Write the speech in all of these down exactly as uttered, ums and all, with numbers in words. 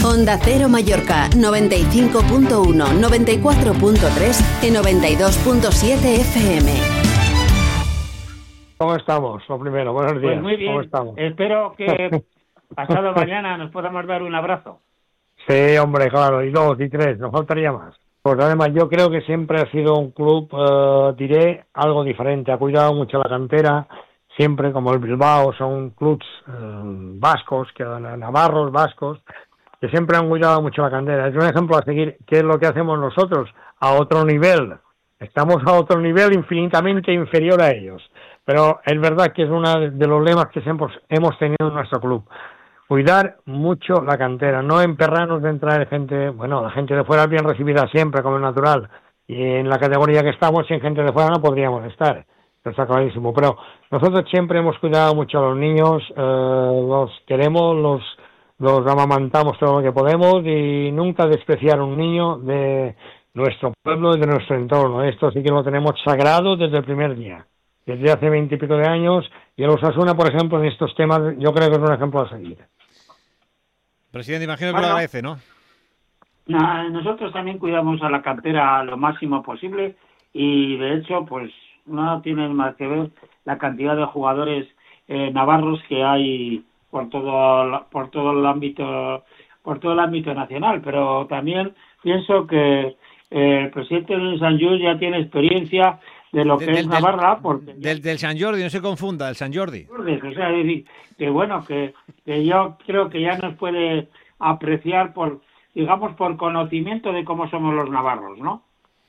Onda Cero Mallorca, noventa y cinco punto uno, noventa y cuatro punto tres y noventa y dos punto siete F M. ¿Cómo estamos? Lo primero, buenos días. Pues muy bien. ¿Cómo estamos? Espero que pasado mañana nos podamos dar un abrazo. Sí, hombre, claro, y dos, y tres, nos faltaría más. Pues además yo creo que siempre ha sido un club, eh, diré, algo diferente. Ha cuidado mucho la cantera, siempre como el Bilbao, son clubs eh, vascos, que navarros, vascos, que siempre han cuidado mucho la cantera. Es un ejemplo a seguir. ¿Qué es lo que hacemos nosotros? A otro nivel. Estamos a otro nivel infinitamente inferior a ellos. Pero es verdad que es uno de los lemas que hemos, hemos tenido en nuestro club. Cuidar mucho la cantera, no emperrarnos de entrar gente, bueno, la gente de fuera es bien recibida siempre, como es natural, y en la categoría que estamos, sin gente de fuera no podríamos estar, eso está clarísimo, pero nosotros siempre hemos cuidado mucho a los niños, eh, los queremos, los, los amamantamos todo lo que podemos, y nunca despreciar a un niño de nuestro pueblo y de nuestro entorno. Esto sí que lo tenemos sagrado desde el primer día, desde hace veinte y pico de años, y el Osasuna, por ejemplo, en estos temas, yo creo que es un ejemplo a seguir. Presidente, imagino que Bueno, lo agradece, ¿no? Na, nosotros también cuidamos a la cantera lo máximo posible y de hecho pues no tiene más que ver la cantidad de jugadores eh, navarros que hay por todo por todo el ámbito por todo el ámbito nacional, pero también pienso que eh, el presidente de Sant Just ya tiene experiencia de lo que del, es Navarra, porque del, del Sant Jordi, no se confunda, el Sant Jordi. O sea, es decir, que bueno, que, que yo creo que ya nos puede apreciar por, digamos, por conocimiento de cómo somos los navarros, ¿no?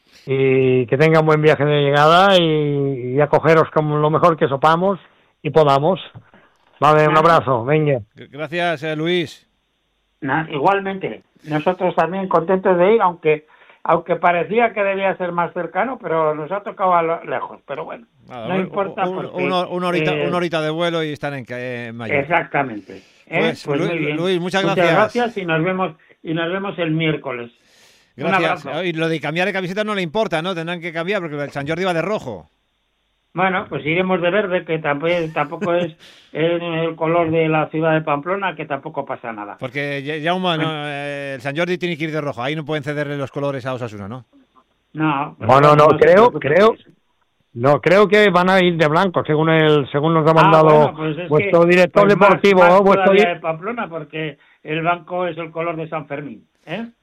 Y que tengan buen viaje de llegada y, y acogeros como lo mejor que sopamos y podamos. Vale, un abrazo, venga. Gracias, eh, Luis. Na, igualmente, nosotros también contentos de ir, aunque aunque parecía que debía ser más cercano, pero nos ha tocado a lo, lejos, pero bueno, Nada, no un, importa un, porque... un, una, horita, eh, una horita de vuelo y están en, en Mallorca. Exactamente. ¿eh? Pues, Pues Luis, muy bien. Luis, muchas gracias. Muchas gracias y nos vemos, y nos vemos el miércoles. Gracias. Y lo de cambiar de camiseta no le importa, ¿no? Tendrán que cambiar porque el Sant Jordi va de rojo. Bueno, pues iremos de verde, que tampoco, tampoco es el color de la ciudad de Pamplona, que tampoco pasa nada. Porque Jaume, no, el Sant Jordi tiene que ir de rojo. Ahí no pueden cederle los colores a Osasuna, ¿no? No, pues bueno, no, no, creo, creo, eso. no, creo que van a ir de blanco, según el, según nos ha Ah, mandado bueno, pues es vuestro que, director pues deportivo, más, más vuestro todavía de Pamplona, porque el blanco es el color de San Fermín, ¿eh?